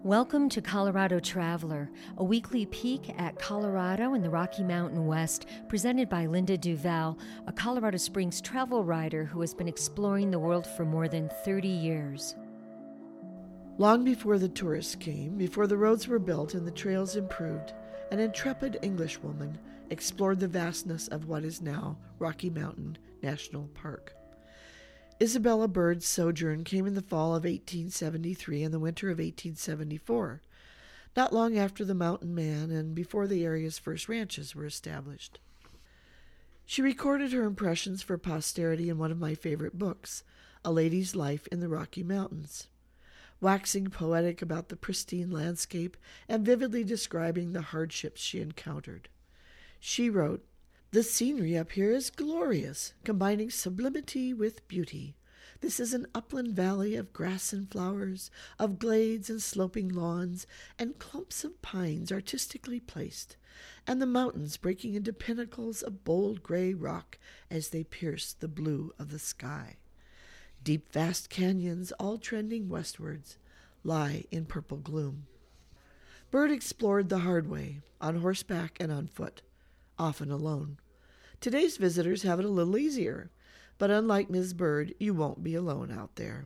Welcome to Colorado Traveler, a weekly peek at Colorado and the Rocky Mountain West, presented by Linda Duval, a Colorado Springs travel writer who has been exploring the world for more than 30 years. Long before the tourists came, before the roads were built and the trails improved, an intrepid Englishwoman explored the vastness of what is now Rocky Mountain National Park. Isabella Bird's sojourn came in the fall of 1873 and the winter of 1874, not long after the Mountain Man and before the area's first ranches were established. She recorded her impressions for posterity in one of my favorite books, A Lady's Life in the Rocky Mountains, waxing poetic about the pristine landscape and vividly describing the hardships she encountered. She wrote, "The scenery up here is glorious, combining sublimity with beauty. This is an upland valley of grass and flowers, of glades and sloping lawns, and clumps of pines artistically placed, and the mountains breaking into pinnacles of bold gray rock as they pierce the blue of the sky. Deep vast canyons, all trending westwards, lie in purple gloom." Bird explored the hard way, on horseback and on foot, often alone. Today's visitors have it a little easier, but unlike Ms. Bird, you won't be alone out there.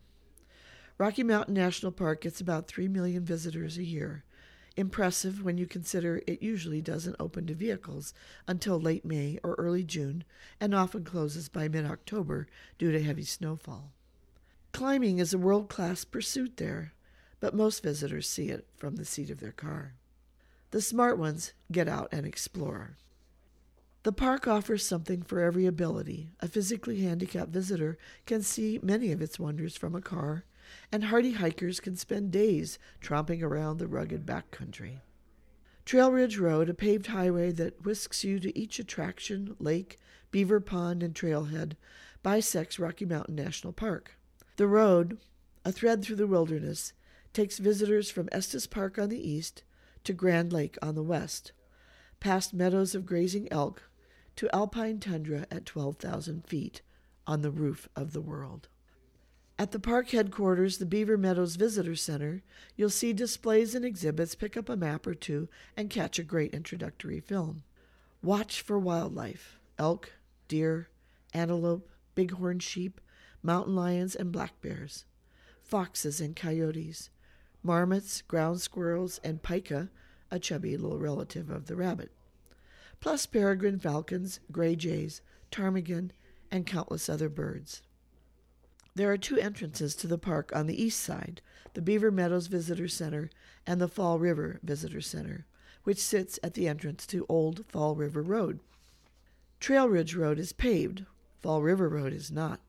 Rocky Mountain National Park gets about 3 million visitors a year. Impressive when you consider it usually doesn't open to vehicles until late May or early June, and often closes by mid-October due to heavy snowfall. Climbing is a world-class pursuit there, but most visitors see it from the seat of their car. The smart ones get out and explore. The park offers something for every ability. A physically handicapped visitor can see many of its wonders from a car, and hardy hikers can spend days tromping around the rugged backcountry. Trail Ridge Road, a paved highway that whisks you to each attraction, lake, beaver pond, and trailhead, bisects Rocky Mountain National Park. The road, a thread through the wilderness, takes visitors from Estes Park on the east to Grand Lake on the west, past meadows of grazing elk, to alpine tundra at 12,000 feet on the roof of the world. At the park headquarters, the Beaver Meadows Visitor Center, you'll see displays and exhibits, pick up a map or two, and catch a great introductory film. Watch for wildlife: elk, deer, antelope, bighorn sheep, mountain lions and black bears, foxes and coyotes, marmots, ground squirrels, and pika, a chubby little relative of the rabbit, plus peregrine falcons, gray jays, ptarmigan, and countless other birds. There are 2 entrances to the park on the east side, the Beaver Meadows Visitor Center and the Fall River Visitor Center, which sits at the entrance to Old Fall River Road. Trail Ridge Road is paved. Fall River Road is not.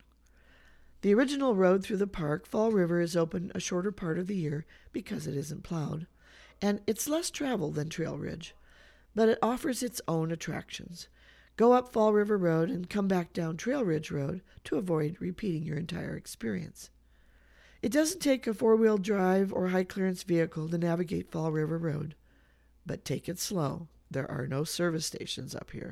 The original road through the park, Fall River, is open a shorter part of the year because it isn't plowed, and it's less traveled than Trail Ridge, but it offers its own attractions. Go up Fall River Road and come back down Trail Ridge Road to avoid repeating your entire experience. It doesn't take a 4-wheel drive or high-clearance vehicle to navigate Fall River Road, but take it slow. There are no service stations up here.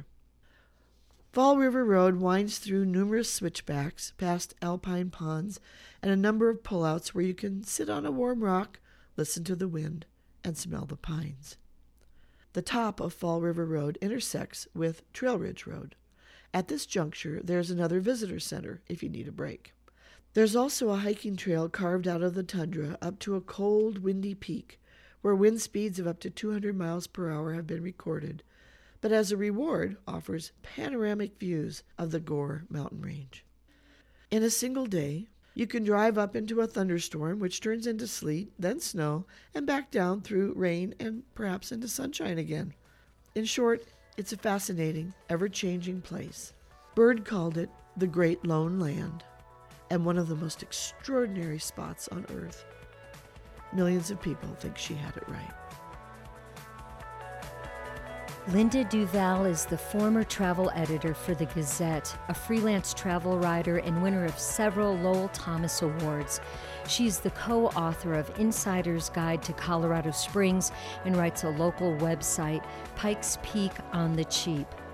Fall River Road winds through numerous switchbacks, past alpine ponds, and a number of pullouts where you can sit on a warm rock, listen to the wind, and smell the pines. The top of Fall River Road intersects with Trail Ridge Road. At this juncture, there's another visitor center if you need a break. There's also a hiking trail carved out of the tundra up to a cold, windy peak, where wind speeds of up to 200 miles per hour have been recorded, but as a reward offers panoramic views of the Gore mountain range. In a single day, you can drive up into a thunderstorm, which turns into sleet, then snow, and back down through rain and perhaps into sunshine again. In short, it's a fascinating, ever-changing place. Bird called it the Great Lone Land, and one of the most extraordinary spots on Earth. Millions of people think she had it right. Linda Duval is the former travel editor for The Gazette, a freelance travel writer and winner of several Lowell Thomas Awards. She's the co-author of Insider's Guide to Colorado Springs and writes a local website, Pikes Peak on the Cheap.